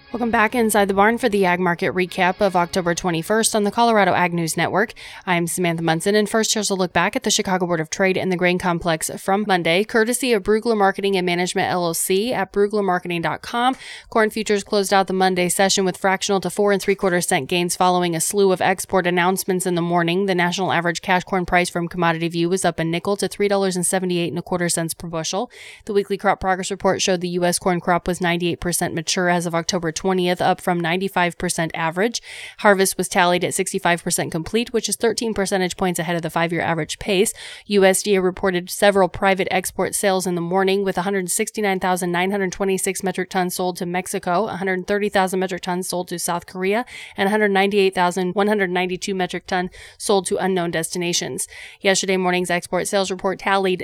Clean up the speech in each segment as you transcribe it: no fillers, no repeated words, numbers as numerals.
Welcome back inside the barn for the Ag Market recap of October 21st on the Colorado Ag News Network. I'm Samantha Munson, and first here's a look back at the Chicago Board of Trade and the grain complex from Monday, courtesy of Brugler Marketing and Management LLC at bruglermarketing.com. Corn futures closed out the Monday session with fractional to 4 3/4 cent gains following a slew of export announcements in the morning. The national average cash corn price from Commodity View was up a nickel to $3.7825 per bushel. The weekly crop progress report showed the U.S. corn crop was 98% mature as of October 20th, up from 95% average. Harvest was tallied at 65% complete, which is 13 percentage points ahead of the 5-year average pace. USDA reported several private export sales in the morning, with 169,926 metric tons sold to Mexico, 130,000 metric tons sold to South Korea, and 198,192 metric tons sold to unknown destinations. Yesterday morning's export sales report tallied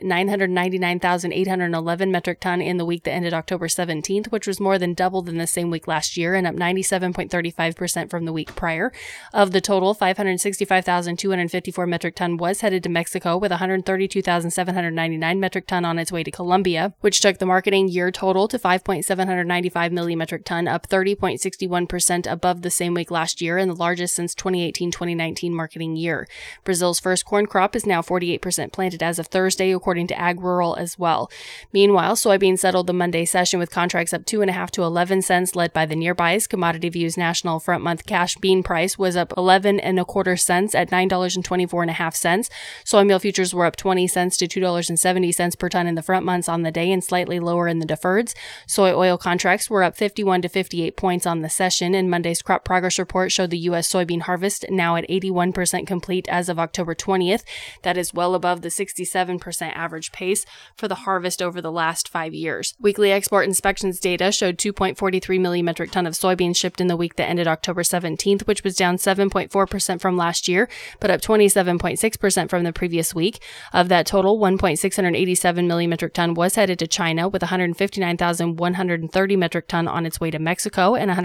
999,811 metric tons in the week that ended October 17th, which was more than double than the same week last year and up 97.35% from the week prior. Of the total, 565,254 metric ton was headed to Mexico, with 132,799 metric ton on its way to Colombia, which took the marketing year total to 5.795 million metric ton, up 30.61% above the same week last year and the largest since 2018-2019 marketing year. Brazil's first corn crop is now 48% planted as of Thursday, according to Ag Rural as well. Meanwhile, soybeans settled the Monday session with contracts up 2.5 to 11 cents, led by the nearbys. Commodity View's national front month cash bean price was up 11 1/4 cents at $9.24.5. Soy meal futures were up 20 cents to $2.70 per ton in the front months on the day and slightly lower in the deferreds. Soy oil contracts were up 51 to 58 points on the session, and Monday's crop progress report showed the U.S. soybean harvest now at 81% complete as of October 20th. That is well above the 67% average pace for the harvest over the last 5 years. Weekly export inspections data showed 2.43 million metric ton of soybeans shipped in the week that ended October 17th, which was down 7.4% from last year, but up 27.6% from the previous week. Of that total, 1.687 million metric ton was headed to China, with 159,130 metric ton on its way to Mexico and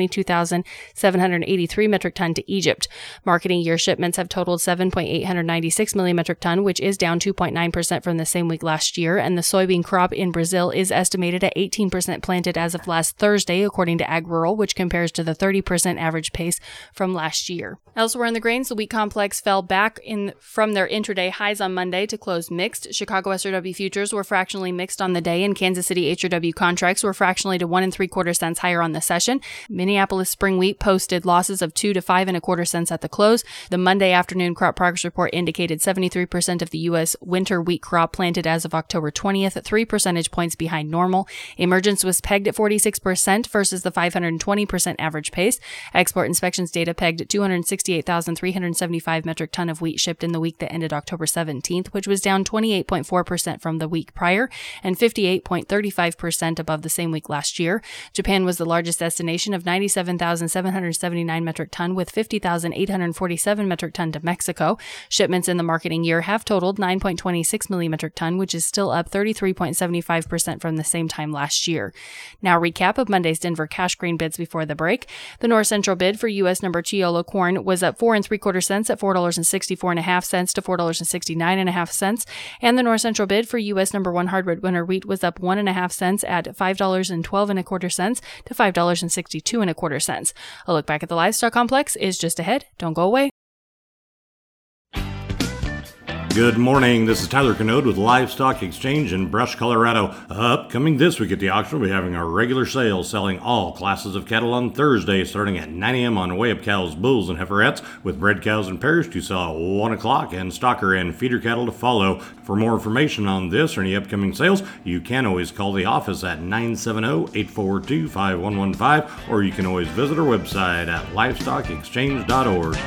122,783 metric ton to Egypt. Marketing year shipments have totaled 7.896 million metric ton, which is down 2.9% from the same week last year, and the soybean crop in Brazil is estimated at 18% planted as of last Thursday, according to Ag Rural, which compares to the 30% average pace from last year. Elsewhere in the grains, the wheat complex fell back from their intraday highs on Monday to close mixed. Chicago SRW futures were fractionally mixed on the day, and Kansas City HRW contracts were fractionally to 1 3/4 cents higher on the session. Minneapolis spring wheat posted losses of 2 to 5 1/4 cents at the close. The Monday afternoon crop progress report indicated 73% of the U.S. winter wheat crop planted as of October 20th, 3 percentage points behind normal. Emergence was pegged at 46% versus the 520% average pace. Export inspections data pegged at 268,375 metric ton of wheat shipped in the week that ended October 17th, which was down 28.4% from the week prior and 58.35% above the same week last year. Japan was the largest destination of 97,779 metric ton, with 50,847 metric ton to Mexico. Shipments in the marketing year have totaled 9.26 million metric ton, which is still up 33.75% from the same time last year. Now, recap of Monday's Denver cash grain bids before the break. The North Central bid for U.S. number Chiolo corn was up 4 3/4 cents at $4.64.5 to $4.69.5, and the North Central bid for U.S. number 1 hardwood winter wheat was up 1.5 cents at $5.12 to $5.62. A look back at the livestock complex is just ahead. Don't go away. Good morning, this is Tyler Canode with Livestock Exchange in Brush, Colorado. Upcoming this week at the auction, we'll be having our regular sales selling all classes of cattle on Thursday, starting at 9 a.m. on weigh-up cows, bulls, and heiferettes, with bred cows and pairs to sell at 1 o'clock, and stocker and feeder cattle to follow. For more information on this or any upcoming sales, you can always call the office at 970-842-5115, or you can always visit our website at livestockexchange.org.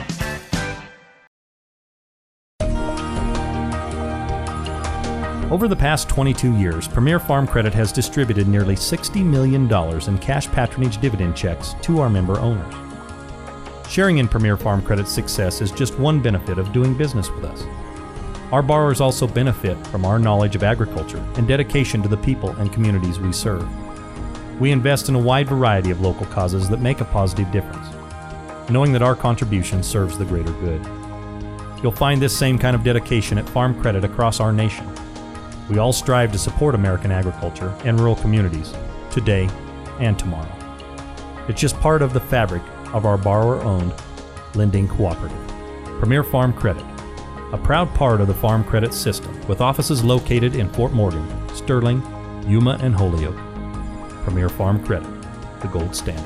Over the past 22 years, Premier Farm Credit has distributed nearly $60 million in cash patronage dividend checks to our member owners. Sharing in Premier Farm Credit's success is just one benefit of doing business with us. Our borrowers also benefit from our knowledge of agriculture and dedication to the people and communities we serve. We invest in a wide variety of local causes that make a positive difference, knowing that our contribution serves the greater good. You'll find this same kind of dedication at Farm Credit across our nation. We all strive to support American agriculture and rural communities, today and tomorrow. It's just part of the fabric of our borrower-owned lending cooperative. Premier Farm Credit, a proud part of the Farm Credit system, with offices located in Fort Morgan, Sterling, Yuma, and Holyoke. Premier Farm Credit, the gold standard.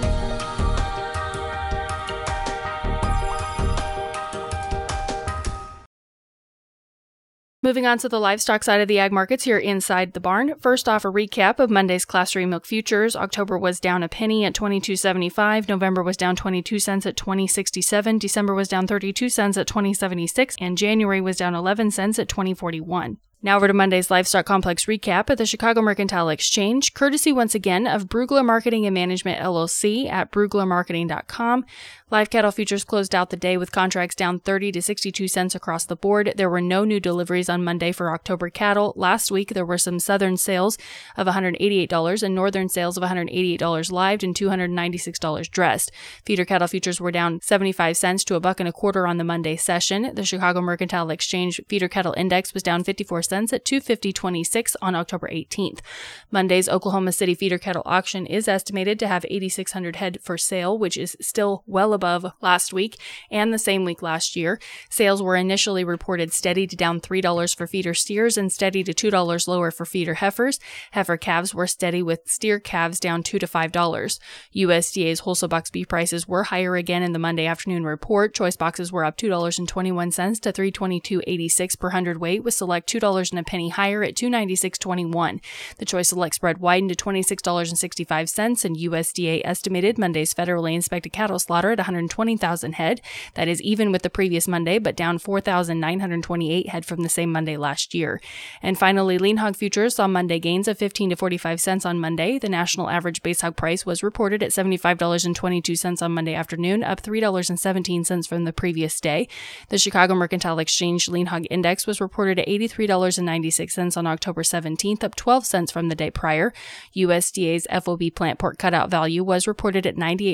Moving on to the livestock side of the ag markets here inside the barn. First off, a recap of Monday's Class 3 milk futures. October was down a penny at $22.75. November was down 22 cents at $20.67. December was down 32 cents at $20.76. And January was down 11 cents at $20.41. Now over to Monday's Livestock Complex recap at the Chicago Mercantile Exchange, courtesy once again of Brugler Marketing and Management LLC at bruglermarketing.com. Live cattle futures closed out the day with contracts down 30 to 62 cents across the board. There were no new deliveries on Monday for October cattle. Last week, there were some southern sales of $188 and northern sales of $188 lived and $296 dressed. Feeder cattle futures were down 75 cents to $1.25 on the Monday session. The Chicago Mercantile Exchange Feeder Cattle Index was down 54 cents at 250.26 on October 18th. Monday's Oklahoma City feeder cattle auction is estimated to have 8,600 head for sale, which is still well above last week and the same week last year. Sales were initially reported steady to down $3 for feeder steers and steady to $2 lower for feeder heifers. Heifer calves were steady with steer calves down $2 to $5. USDA's wholesale box beef prices were higher again in the Monday afternoon report. Choice boxes were up $2.21 to $322.86 per hundredweight, with select $2 and a penny higher at $296.21. The choice select spread widened to $26.65, and USDA estimated Monday's federally inspected cattle slaughter at 120,000 head. That is even with the previous Monday, but down 4,928 head from the same Monday last year. And finally, lean hog futures saw Monday gains of 15 to 45 cents on Monday. The national average base hog price was reported at $75.22 on Monday afternoon, up $3.17 from the previous day. The Chicago Mercantile Exchange lean hog index was reported at $83.96 on October 17th, up 12 cents from the day prior. USDA's FOB plant pork cutout value was reported at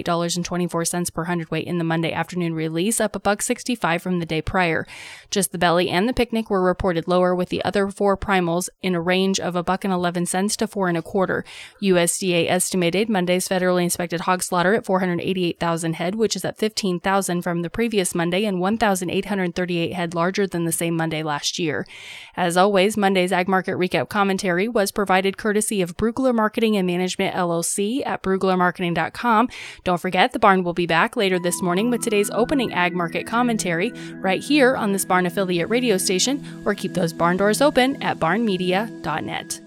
$98.24 per hundredweight in the Monday afternoon release, up $1.65 from the day prior. Just the belly and the picnic were reported lower, with the other four primals in a range of $1.11 to $4.25. USDA estimated Monday's federally inspected hog slaughter at 488,000 head, which is up 15,000 from the previous Monday and 1,838 head larger than the same Monday last year. As always, Monday's Ag Market Recap commentary was provided courtesy of Brugler Marketing and Management LLC at bruglermarketing.com. Don't forget, the barn will be back later this morning with today's opening Ag Market commentary right here on this Barn affiliate radio station, or keep those barn doors open at barnmedia.net.